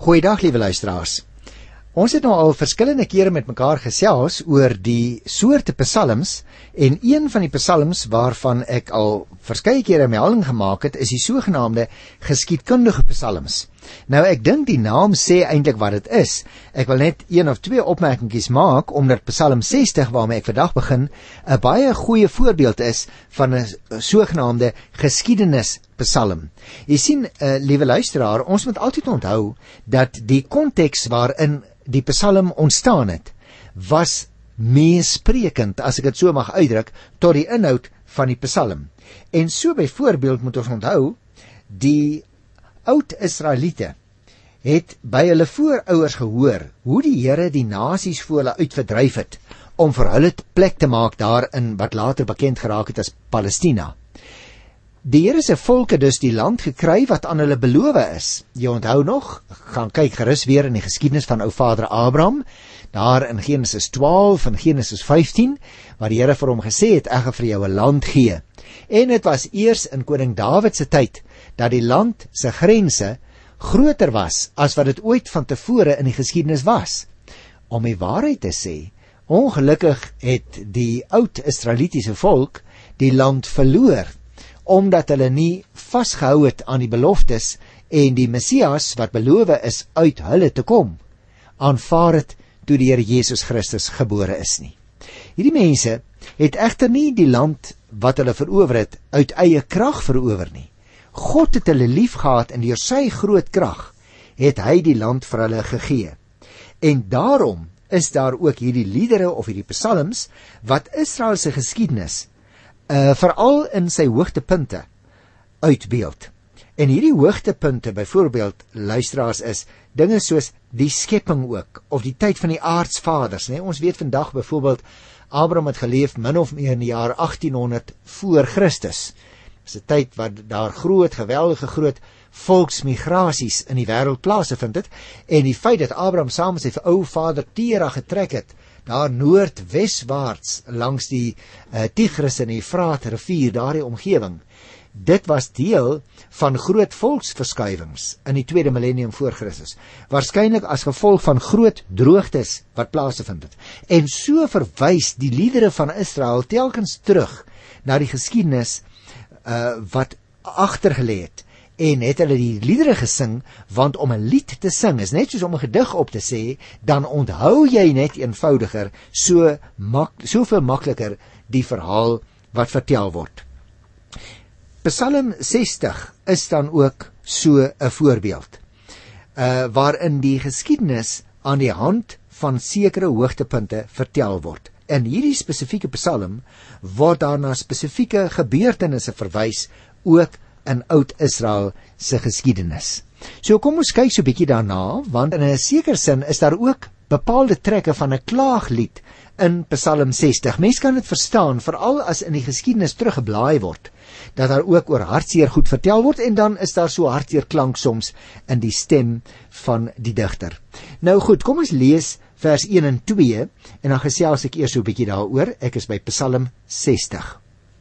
Goeiedag, liewe luisteraars. Ons het nou al verskillende kere met mekaar gesels oor die soorte psalms, en een van die psalms waarvan ek al verskeie kere melding gemaak het, is die sogenaamde geskiedkundige psalms. Nou, ek dink die naam sê eintlik wat dit is. Ek wil net 1 of 2 opmerkingies maak, omdat Psalm 60, waarmee ek vandag begin, 'n baie goeie voorbeeld is van 'n sogenaamde geskiedenispsalm. Jy sien, liewe luisteraar, ons moet altyd onthou dat die konteks waarin die psalm ontstaan het, was meesprekend, as ek dit so mag uitdruk, tot die inhoud van die psalm. En so byvoorbeeld moet ons onthou, die Oud-Israeliete het by hulle voorouers gehoor hoe die Here die nasies voor hulle uitverdryf het, om vir hulle plek te maak daarin wat later bekend geraak het as Palestina. Die Here se volk het dus die land gekry wat aan hulle beloof is. Jy onthou nog, gaan kyk gerus weer in die geskiedenis van ou vader Abraham, daar in Genesis 12 en Genesis 15, waar die Here vir hom gesê het, ek gaan vir jou 'n land gee. En dit was eers in koning Dawid se tyd, dat die land se grense groter was as wat dit ooit van tevore in die geskiedenis was. Om die waarheid te sê, ongelukkig het die oud-Israelitiese volk die land verloor, omdat hulle nie vasgehou het aan die beloftes en die Messias wat beloof is uit hulle te kom, aanvaar het toe die Here Jesus Christus gebore is nie. Hierdie mense het egter nie die land wat hulle verower het uit eie krag verower nie. God het hulle lief gehad en deur sy groot krag het hy die land vir hulle gegee. En daarom is daar ook hierdie liedere of hierdie psalms wat Israel se geskiedenis veral in sy hoogtepunte uitbeeld. En hierdie hoogtepunte, byvoorbeeld, luisteraars, is dinge soos die skepping ook, of die tyd van die aardsvaders. Ons weet vandag byvoorbeeld, Abraham het geleef min of meer in die jaar 1800 voor Christus. Dit is 'n tyd wat daar geweldige groot volksmigrasies in die wêreld plaasgevind het, en die feit dat Abraham saam met sy ou vader Tera getrek het, daar noordweswaarts langs die Tigris en die Efraat rivier, daardie omgewing, dit was deel van groot volksverskuiwings in die tweede millennium voor Christus, waarskynlik as gevolg van groot droogtes wat plaasgevind het. En so verwys die liedere van Israel telkens terug na die geskiedenis wat agtergelê het, en het hulle die liedere gesing, want om 'n lied te sing is net soos om 'n gedig op te sê, dan onthou jy net eenvoudiger, soveel makliker die verhaal wat vertel word. Psalm 60 is dan ook so 'n voorbeeld, waarin die geskiedenis aan die hand van sekere hoogtepunte vertel word. In hierdie spesifieke psalm word daar na spesifieke gebeurtenisse verwys, ook in Oud-Israel se geskiedenis. So kom ons kyk so 'n bietjie daarna, want in 'n sekere sin is daar ook bepaalde trekke van 'n klaaglied in Psalm 60. Mens kan dit verstaan, veral as in die geskiedenis teruggeblaai word, dat daar ook oor hartseer goed vertel word, en dan is daar so hartseer klank soms in die stem van die digter. Nou goed, kom ons lees vers 1 en 2, en dan gesels ek eers so 'n bietjie daaroor. Ek is by Psalm 60.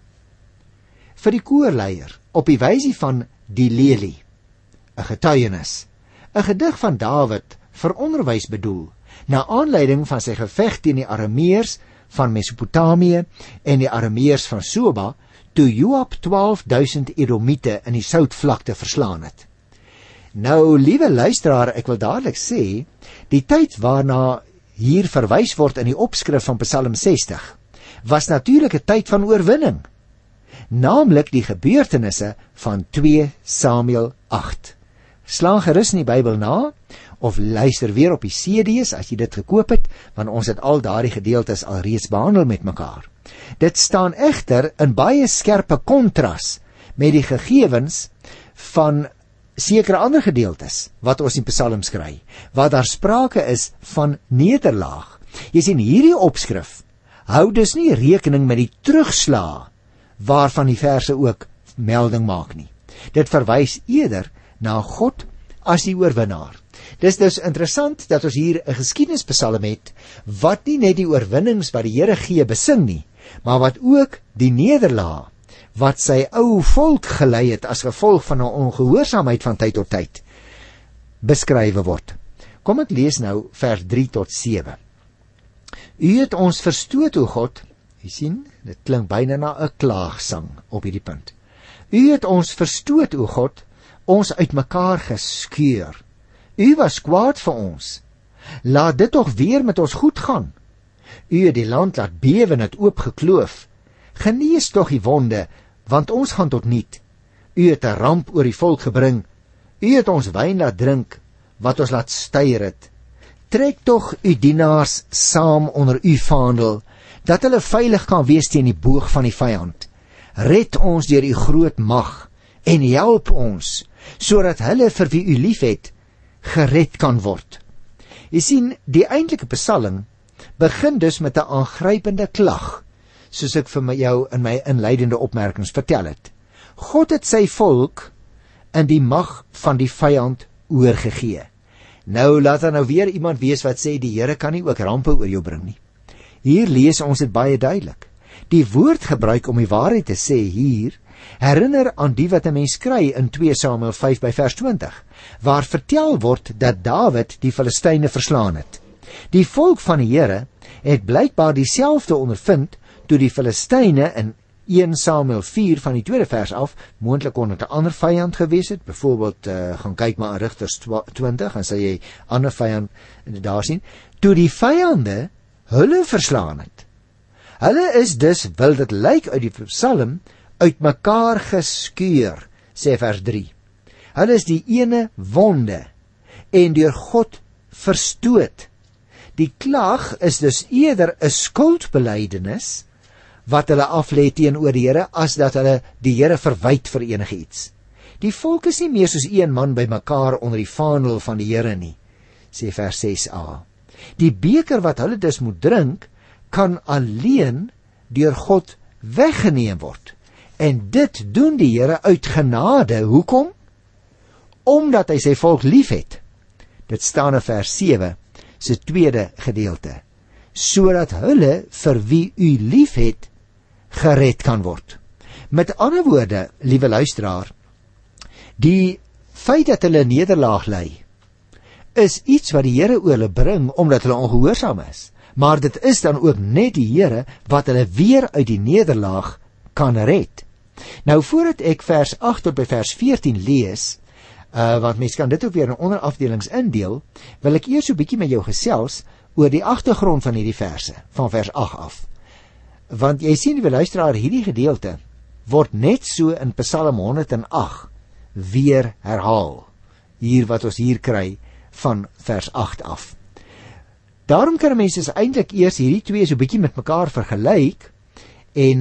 Vir die koorleier, op die wysie van die lelie, 'n getuienis, 'n gedig van Dawid vir onderwys bedoel, na aanleiding van sy geveg teen die Arameërs van Mesopotamië en die Arameërs van Soba, toe Joab 12.000 Edomiete in die Soutvlakte verslaan het. Nou, liewe luisteraar, ek wil dadelik sê, die tyd waarna hier verwys word in die opskrif van Psalm 60, was natuurlik 'n tyd van oorwinning, naamlik die gebeurtenisse van 2 Samuel 8. Slaan gerus in die Bybel na, of luister weer op die CD's as jy dit gekoop het, want ons het al daardie gedeeltes al reeds behandel met mekaar. Dit staan egter in baie skerpe kontras met die gegevens van sekere ander gedeeltes wat ons in Psalms kry, waar daar sprake is van nederlaag. Jy sien, hierdie opskrif hou dus nie rekening met die terugslag waarvan die verse ook melding maak nie. Dit verwys eerder na God as die oorwinnaar. Dis dus interessant dat ons hier 'n geskiedenispsalm het, wat nie net die oorwinnings wat die Here gee besing nie, maar wat ook die nederlaag wat sy ou volk gelei het as gevolg van 'n ongehoorsaamheid van tyd tot tyd, beskrywe word. Kom ek lees nou vers 3 tot 7. U het ons verstoot, o God. Jy sien, dit klink byna na 'n klaagsang op hierdie punt. U het ons verstoot, o God, ons uitmekaar geskeur. U was kwaad vir ons. Laat dit tog weer met ons goed gaan. U het die land laat bewe en het oopgekloof. Genees tog die wonde, want ons gaan tot niet. U het 'n ramp oor die volk gebring. U het ons wyn laat drink, wat ons laat styer het. Trek tog u dienaars saam onder u vaandel, dat hulle veilig kan wees teen die boog van die vyand. Red ons deur u groot mag, en help ons, sodat hulle vir wie u liefhet, gered kan word. Jy sien, die eintlike psalm begin dus met 'n aangrypende klag, soos ek vir jou in my inleidende opmerkings vertel het. God het sy volk in die mag van die vyand oorgegee. Nou laat daar nou weer iemand wees wat sê die Here kan nie ook rampe oor jou bring nie. Hier lees ons dit baie duidelik. Die woord gebruik om die waarheid te sê hier herinner aan die wat 'n mens kry in 2 Samuel 5 by vers 20, waar vertel word dat Dawid die Filistyne verslaan het. Die volk van die Here het blykbaar dieselfde ondervind toe die Filistyne in 1 Samuel 4 van die tweede vers af, moontlik kon dit 'n ander vyand gewees het, byvoorbeeld gaan kyk maar in Rigters 20 en sal jy ander vyand daar sien, toe die vyande hulle verslaan het. Hulle is dus, wil dit lyk uit die psalm, uitmekaar geskeur, sê vers 3. Hulle is die ene wonde en deur God verstoot. Die klag is dus eerder 'n skuldbelydenis wat hulle aflê teenoor die Here, as dat hulle die Here verwyd vir enigiets. Die volk is nie meer soos een man by mekaar onder die vaandel van die Here nie, sê vers 6a. Die beker wat hulle dus moet drink, kan alleen deur God weggeneem word. En dit doen die Here uit genade. Hoekom? Omdat hy sy volk liefhet. Dit staan in vers 7, se tweede gedeelte. Sodat hulle vir wie u liefhet, gered kan word. Met ander woorde, liewe luisteraar, die feit dat hulle nederlaag ly, is iets wat die Here oor hulle bring, omdat hulle ongehoorsaam is. Maar dit is dan ook net die Here wat hulle weer uit die nederlaag kan red. Nou, voordat ek vers 8 tot by vers 14 lees, want mens kan dit ook weer in onderafdelings indeel, wil ek eers so 'n bietjie met jou gesels oor die agtergrond van hierdie verse, van vers 8 af. Want jy sien, liewe luisteraar, hierdie gedeelte word net so in Psalm 108 weer herhaal. Hier wat ons hier kry van vers 8 af. Daarom kan mense eintlik eers hierdie twee so 'n bietjie met mekaar vergelyk en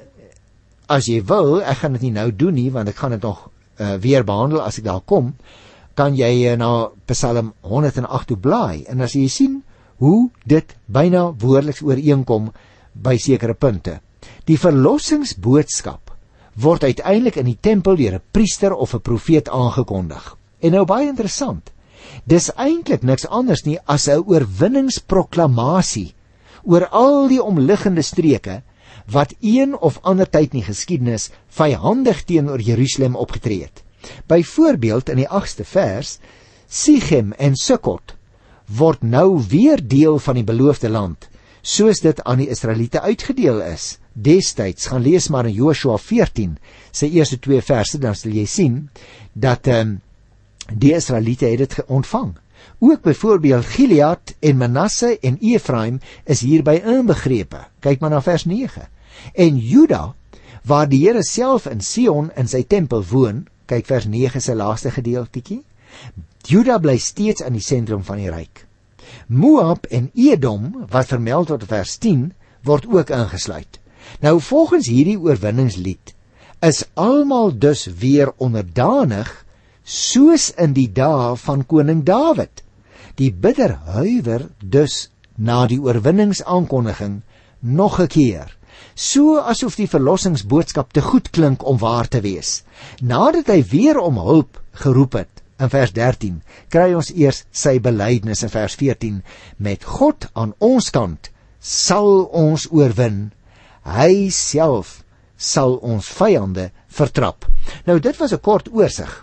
as jy wil, ek gaan dit nie nou doen nie, want ek gaan dit nog weer behandel as ek daar kom, kan jy na Psalm 108 toe blaai, en as jy sien hoe dit byna woordeliks ooreenkom by sekere punte. Die verlossingsboodskap word uiteindelik in die tempel deur 'n priester of 'n profeet aangekondig. En nou baie interessant, dis eintlik niks anders nie as 'n oorwinningsproklamasie oor al die omliggende streke wat een of ander tyd in die geskiedenis vyhandig teenoor Jerusalem opgetree het. Byvoorbeeld in die 8ste vers, Sichem en Sukkot word nou weer deel van die beloofde land, soos dit aan die Israeliete uitgedeel is. Destyds, gaan lees maar in Joshua 14, sy eerste 2 verse, dan sal jy sien dat die Israeliete het dit ontvang. Ook byvoorbeeld Gilead en Manasse en Ephraim is hierby inbegrepe. Kyk maar na vers 9. En Juda, waar die Here self in Sion in sy tempel woon, kyk vers 9 sy laaste gedeeltjie. Juda bly steeds aan die sentrum van die ryk. Moab en Edom, wat vermeld word in vers 10, word ook ingesluit. Nou volgens hierdie oorwinningslied is almal dus weer onderdanig, soos in die dae van koning Dawid. Die bidder huiwer dus na die oorwinningsaankondiging nog 'n keer, so asof die verlossingsboodskap te goed klink om waar te wees. Nadat hy weer om hulp geroep het, in vers 13, kry ons eers sy belydenis in vers 14, met God aan ons kant sal ons oorwin, hy self sal ons vyande vertrap. Nou dit was 'n kort oorsig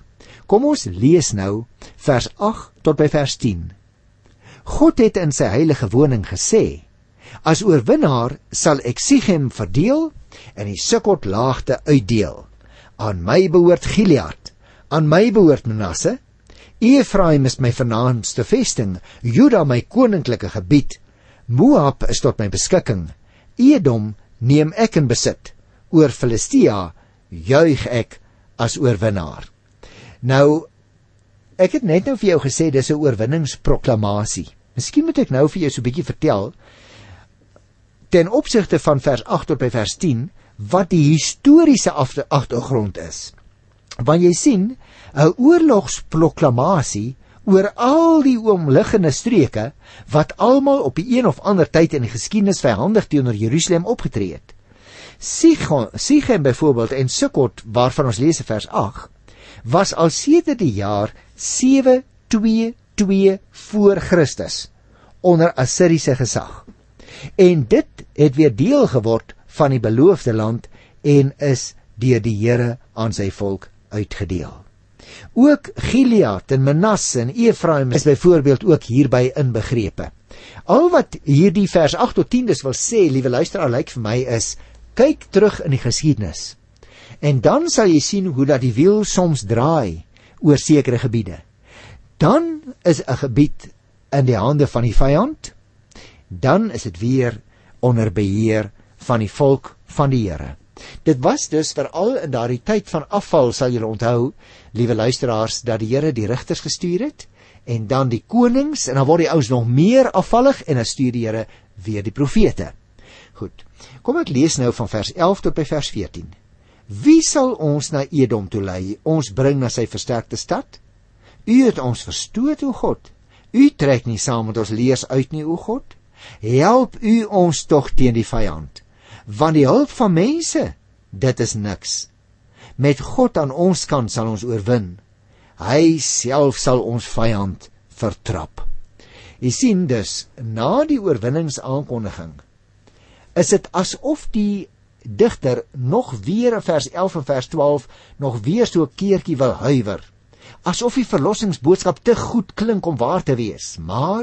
Kom ons lees nou vers 8 tot by vers 10. God het in sy heilige woning gesê, as oorwinnaar sal ek Sichem verdeel en die Sukkot-laagte uitdeel. Aan my behoort Gilead, aan my behoort Manasse. Efraim is my vernaamste vesting, Juda my koninklike gebied. Moab is tot my beskikking, Edom neem ek in besit. Oor Filistia juig ek as oorwinnaar. Nou, ek het net nou vir jou gesê, dis 'n oorwinningsproklamasie. Miskien moet ek nou vir jou so 'n bietjie vertel, ten opsigte van vers 8 tot by vers 10, wat die historiese agtergrond is. Want jy sien, 'n oorlogsproklamasie oor al die omliggende streke, wat almal op die een of ander tyd in die geskiedenis vyhandig teenoor Jerusalem opgetree het. Sichem byvoorbeeld en Sukkot, waarvan ons lees in vers 8, was al sedert die jaar 722 voor Christus onder Assiriese gesag. En dit het weer deel geword van die beloofde land en is deur die Here aan sy volk uitgedeel. Ook Gilead en Manasse en Efraim is byvoorbeeld ook hierby inbegrepe. Al wat hierdie vers 8 tot 10 dus wil sê, liewe luisteraar, lyk vir my is, kyk terug in die geskiedenis. En dan sal jy sien hoe dat die wiel soms draai oor sekere gebiede. Dan is 'n gebied in die hande van die vyand, dan is dit weer onder beheer van die volk van die Here. Dit was dus veral in daardie tyd van afval, sal julle onthou, liewe luisteraars, dat die Here die rigters gestuur het, en dan die konings, en dan word die ouens nog meer afvallig, en dan stuur die Here weer die profete. Goed, kom ek lees nou van vers 11 tot by vers 14. Wie sal ons na Edom toe lei, ons bring na sy versterkte stad? U het ons verstoot, o God. U trek nie saam met ons leers uit nie, o God. Help u ons tog teen die vyand, want die hulp van mense, dit is niks. Met God aan ons kant sal ons oorwin. Hy self sal ons vyand vertrap. Jy sien dus, na die oorwinningsaankondiging, is dit asof die digter nog weer in vers 11 en vers 12 nog weer so 'n keertjie wil huiwer. Asof die verlossingsboodskap te goed klink om waar te wees. Maar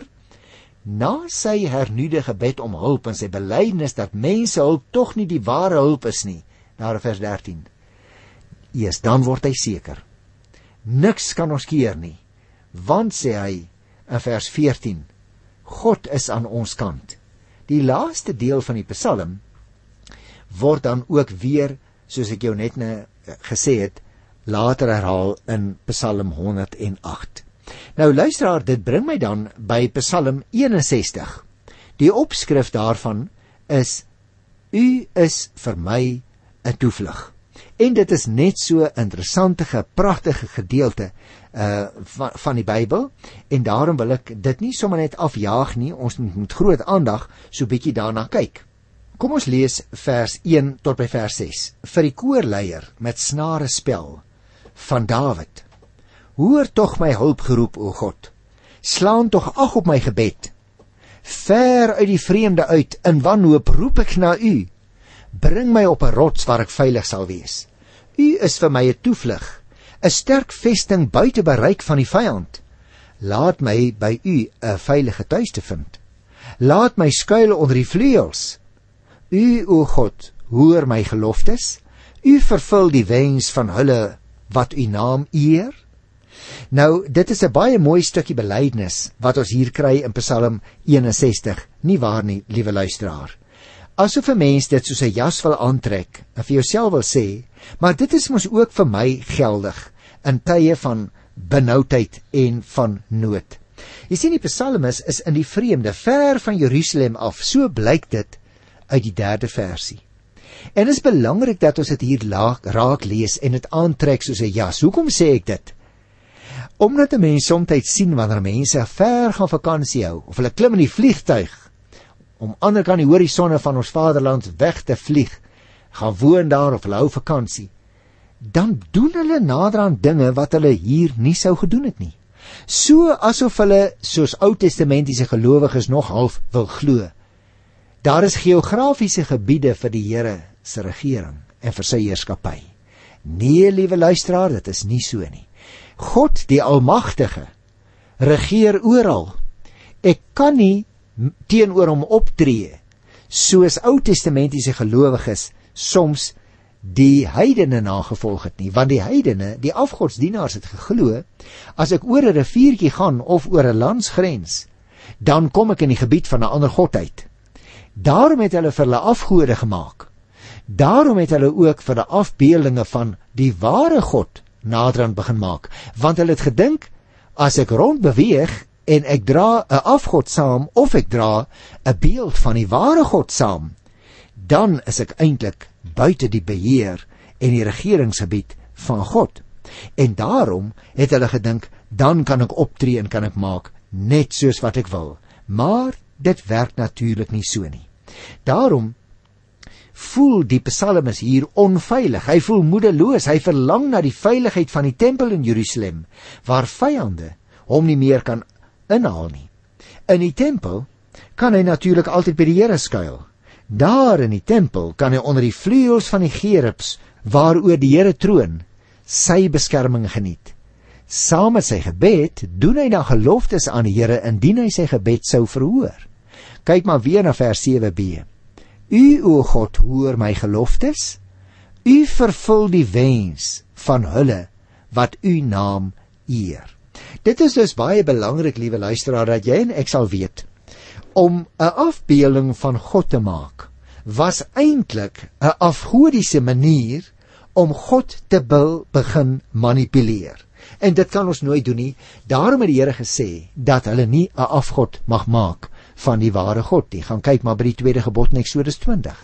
na sy hernuide gebed om hulp en sy belydenis dat mense hulp tog nie die ware hulp is nie, daar in vers 13, eers dan word hy seker. Niks kan ons keer nie, want sê hy in vers 14, God is aan ons kant. Die laaste deel van die Psalm word dan ook weer, soos ek jou net gesê het, later herhaal in Psalm 108. Nou luisteraar, dit bring my dan by Psalm 61. Die opskrif daarvan is, U is vir my 'n toevlug. En dit is net so 'n interessante, pragtige gedeelte van die Bybel, en daarom wil ek dit nie sommer net afjaag nie, ons moet met groot aandag so bietjie daarna kyk. Kom ons lees vers 1 tot by vers 6. Vir die koorleier met snare spel van Dawid. Hoor tog my hulpgeroep, o God. Slaan tog ag op my gebed. Ver uit die vreemde uit, in wanhoop roep ek na u. Bring my op 'n rots waar ek veilig sal wees. U is vir my 'n toevlug, 'n sterk vesting buite bereik van die vyand. Laat my by u 'n veilige tuiste vind. Laat my skuil onder die vleuels. U, o God, hoor my geloftes. U vervul die wens van hulle wat u naam eer. Nou, dit is 'n baie mooi stukkie belydenis wat ons hier kry in Psalm 61, nie waar nie, liewe luisteraar? Asof 'n mens dit soos 'n jas wil aantrek en vir jouself wil sê, maar dit is mos ook vir my geldig in tye van benoudheid en van nood. Jy sien, die psalmis is in die vreemde, ver van Jerusalem af, so blyk dit uit die 3de versie. En is belangrik dat ons dit hier raak lees en dit aantrek soos 'n jas. Hoekom sê ek dit? Omdat 'n mens soms sien wanneer mense ver gaan vakansie hou, of hulle klim in die vliegtuig om ander kant die horisonne van ons vaderland weg te vlieg, gaan woon daar of hulle hou vakansie, dan doen hulle naderhand dinge wat hulle hier nie sou gedoen het nie. So asof hulle, soos Ou-testamentiese gelowiges nog half wil glo, daar is geografiese gebiede vir die Here se regering en vir sy heerskappy. Nee, liewe luisteraar, dit is nie so nie. God, die Almagtige, regeer oral. Ek kan nie teenoor hom optree soos Ou Testamentiese gelowiges soms die heidene nagevolg het nie, want die heidene, die afgodsdienaars het geglo, as ek oor 'n riviertjie gaan of oor 'n landsgrens, dan kom ek in die gebied van 'n ander god uit. Daarom het hulle vir hulle afgode gemaak. Daarom het hulle ook vir die afbeeldinge van die ware God naderhand begin maak, want hulle het gedink, as ek rond beweeg en ek dra 'n afgod saam of ek dra 'n beeld van die ware God saam, dan is ek eintlik buite die beheer en die regeringsgebied van God. En daarom het hulle gedink, dan kan ek optree en kan ek maak net soos wat ek wil. Maar dit werk natuurlik nie so nie. Daarom voel die psalmis hier onveilig. Hy voel moedeloos. Hy verlang na die veiligheid van die tempel in Jerusalem, waar vyande hom nie meer kan inhaal nie. In die tempel kan hy natuurlik altyd by die Here skuil. Daar in die tempel kan hy onder die vleuels van die gerubs, waaroor die Here troon, sy beskerming geniet. Saam met sy gebed doen hy dan geloftes aan die Here indien hy sy gebed sou verhoor. Kyk maar weer na vers 7b. U, o God, hoor my geloftes. U vervul die wens van hulle wat u naam eer. Dit is dus baie belangrik, liewe luisteraar, dat jy en ek sal weet, om 'n afbeelding van God te maak, was eintlik 'n afgodiese manier om God te begin manipuleer. En dit kan ons nooit doen nie. Daarom het die Here gesê dat hulle nie 'n afgod mag maak van die ware God nie. Gaan kyk maar by die tweede gebod in Eksodus 20.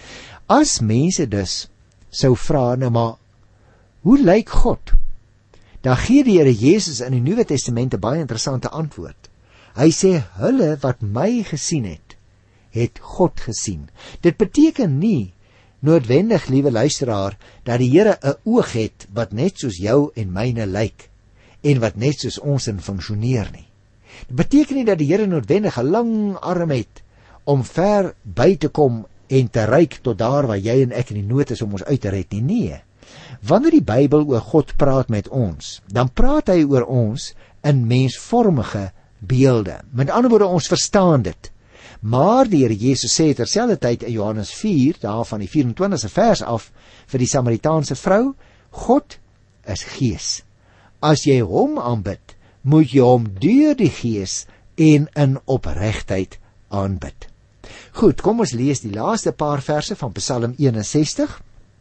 As mense dus sou vra, nou maar, hoe lyk God? Dan gee die Here Jesus in die Nuwe Testament 'n baie interessante antwoord. Hy sê, hulle wat my gesien het, het God gesien. Dit beteken nie noodwendig, liewe luisteraar, dat die Here 'n oog het wat net soos jou en myne lyk en wat net soos ons in funksioneer nie. Dit beteken nie dat die Here noodwendig 'n lang arm het om ver by te kom en te reik tot daar waar jy en ek in die nood is om ons uit te red nie. Nee. Wanneer die Bybel oor God praat met ons, dan praat hy oor ons in mensvormige beelde. Met ander woorde, ons verstaan dit. Maar die Here Jesus sê terselfdertyd in Johannes 4, daar van die 24ste vers af, vir die Samaritaanse vrou, God is gees. As jy hom aanbid, moet jy hom deur die gees en in opregtheid aanbid. Goed, kom ons lees die laaste paar verse van Psalm 61.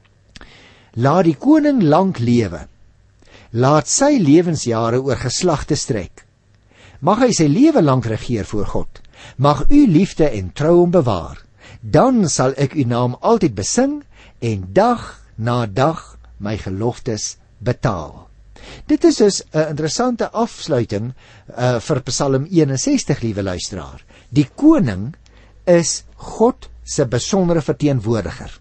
Laat die koning lank lewe. Laat sy lewensjare oor geslagte strek. Mag hy sy lewe lank regeer voor God. Mag u liefde en trou hom bewaar. Dan sal ek u naam altyd besing en dag na dag my geloftes betaal. Dit is dus 'n interessante afsluiting vir Psalm 61, liewe luisteraar. Die koning is God se besondere verteenwoordiger.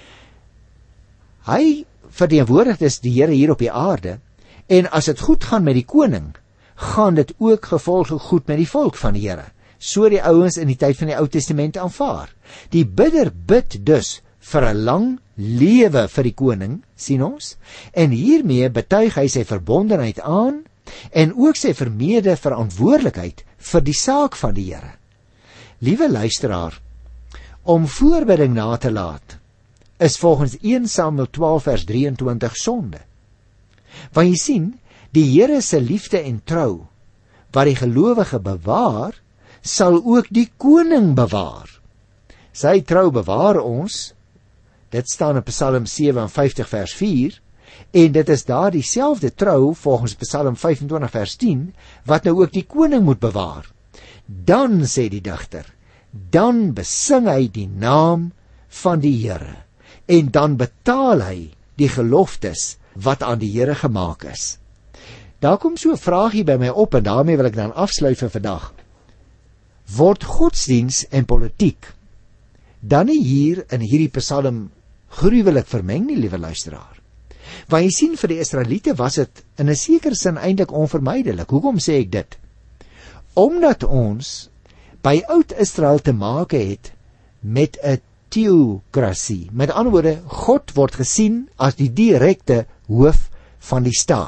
Hy verteenwoordig dus die Here hier op die aarde, en as dit goed gaan met die koning, gaan dit ook gevolglik goed met die volk van die Here. So die ouens in die tyd van die Ou Testament aanvaar. Die bidder bid dus vir 'n lang lewe vir die koning, sien ons, en hiermee betuig hy sy verbondenheid aan en ook sy vermeende verantwoordelikheid vir die saak van die Here. Liewe luisteraar, om voorbidding na te laat is volgens 1 Samuel 12 vers 23 sonde. Want jy sien, die Here se liefde en trou wat die gelowige bewaar, sal ook die koning bewaar. Sy trou bewaar ons. Dit staan in Psalm 57 vers 4, en dit is daar dieselfde trou volgens Psalm 25 vers 10 wat nou ook die koning moet bewaar. Dan, sê die digter, dan besing hy die naam van die Here en dan betaal hy die geloftes wat aan die Here gemaak is. Daar kom so 'n vraagie by my op en daarmee wil ek dan afsluit vir vandag. Word godsdiens en politiek dan nie hier in hierdie Psalm gruwelik vermeng nie, liewe luisteraar? Want jy sien, vir die Israeliete was dit in 'n sekere sin eintlik onvermydelik. Hoekom sê ek dit? Omdat ons by Oud-Israel te maak het met 'n teokrasie. Met ander woorde, God word gesien as die direkte hoof van die staat.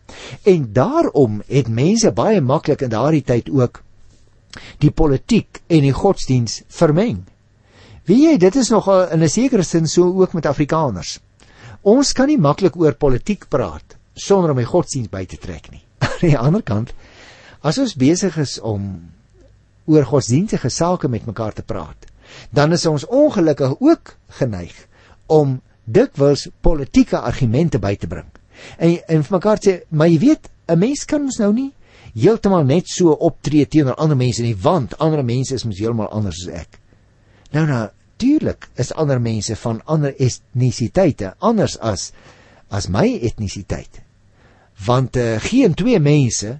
En daarom het mense baie maklik in daardie tyd ook die politiek en die godsdiens vermeng. Weet jy, dit is nogal in 'n sekere sin so ook met Afrikaners. Ons kan nie maklik oor politiek praat sonder om die godsdiens by te trek nie. Aan die ander kant, as ons besig is om oor godsdienstige sake met mekaar te praat, dan is ons ongelukkig ook geneig om dikwels politieke argumente by te bring. En vir mekaar sê, maar jy weet, 'n mens kan ons nou nie heeltemal net so optree teenoor ander mense nie, want ander mense is mos heeltemal anders as ek. Nou, natuurlijk is ander mense van ander etnisiteite anders as my etnisiteit. Want geen twee mense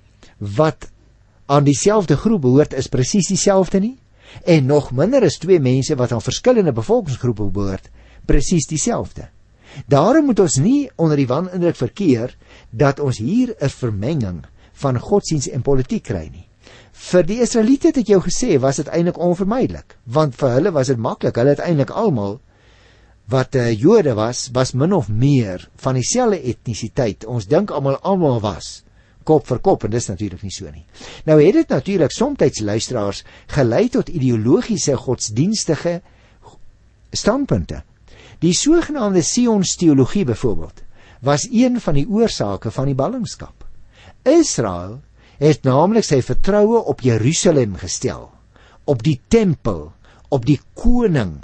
wat aan dieselfde groep behoort is presies dieselfde nie, en nog minder is twee mense wat aan verskillende bevolkingsgroepe behoort presies dieselfde. Daarom moet ons nie onder die wanindruk verkeer dat ons hier 'n vermenging van godsdiens en politiek kry nie. Vir die Israeliete het ek jou gesê, was dit eintlik onvermydelik, want vir hulle was dit maklik. Hulle het eintlik almal wat Jode was min of meer van dieselfde etnisiteit. Ons dink almal was kop vir kop, en dis natuurlik nie so nie. Nou het dit natuurlik soms luisteraars gelei tot ideologiese godsdienstige standpunte. Die sogenaamde Sionsteologie byvoorbeeld was een van die oorsake van die ballingskap. Israel het naamlik sy vertroue op Jerusalem gestel, op die tempel, op die koning,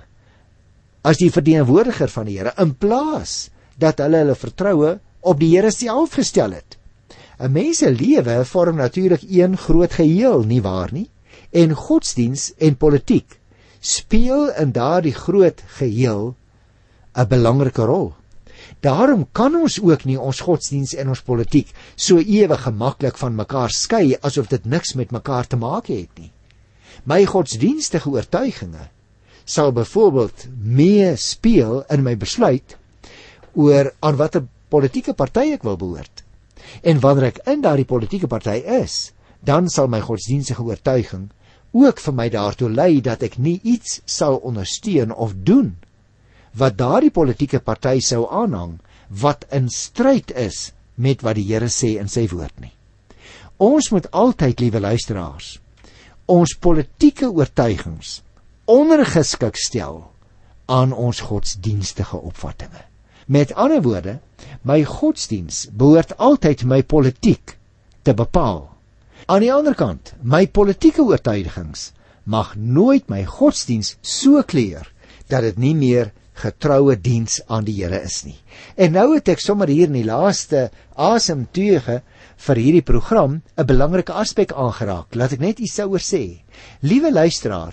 as die verteenwoordiger van die Here, in plaas dat hulle vertroue op die Here self gestel het. 'n Mens se lewe vorm natuurlik een groot geheel, nie waar nie? En godsdiens en politiek speel in daardie groot geheel 'n belangrike rol. Daarom kan ons ook nie ons godsdiens en ons politiek so ewig gemaklik van mekaar skei, asof dit niks met mekaar te maak het nie. My godsdienstige oortuiginge sal byvoorbeeld meespeel in my besluit oor aan watter politieke party ek wil behoort. En wanneer ek in daardie politieke party is, dan sal my godsdienstige oortuiging ook vir my daartoe lei dat ek nie iets sal ondersteun of doen wat daardie politieke party sou aanhang, wat in stryd is met wat die Here sê in sy woord nie. Ons moet altyd, liewe luisteraars, ons politieke oortuigings ondergeskik stel aan ons godsdienstige opvattinge. Met ander woorde, my godsdiens behoort altyd my politiek te bepaal. Aan die ander kant, my politieke oortuigings mag nooit my godsdiens so kleur dat dit nie meer getroue diens aan die Here is nie. En nou het ek sommer hier in die laaste asemteuge vir hierdie program 'n belangrike aspek aangeraak. Laat ek net iets daaroor sê. Liewe luisteraar,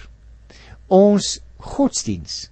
ons godsdiens,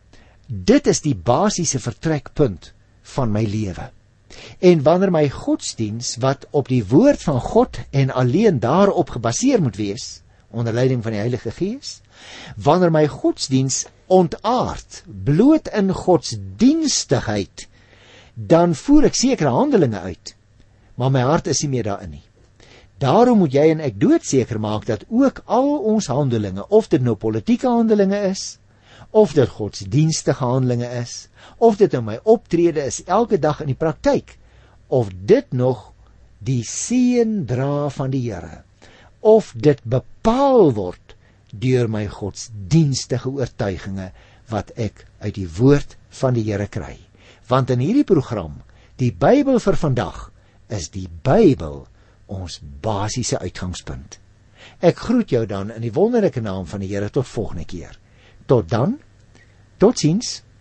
dit is die basiese vertrekpunt van my lewe. En wanneer my godsdiens, wat op die woord van God en alleen daarop gebaseer moet wees, onder leiding van die Heilige Gees, wanneer my godsdiens ontaard, bloot in godsdienstigheid, dan voer ek sekere handelinge uit, maar my hart is nie meer daarin nie. Daarom moet jy en ek doodseker maak dat ook al ons handelinge, of dit nou politieke handelinge is, of dit godsdienstige handelinge is, of dit nou my optrede is elke dag in die praktyk, of dit nog die seën dra van die Here, of dit bepaal word deur my godsdienstige oortuiginge wat ek uit die woord van die Here kry. Want in hierdie program, die Bybel vir vandag, is die Bybel ons basiese uitgangspunt. Ek groet jou dan in die wonderlike naam van die Here tot volgende keer. Tot dan, totsiens.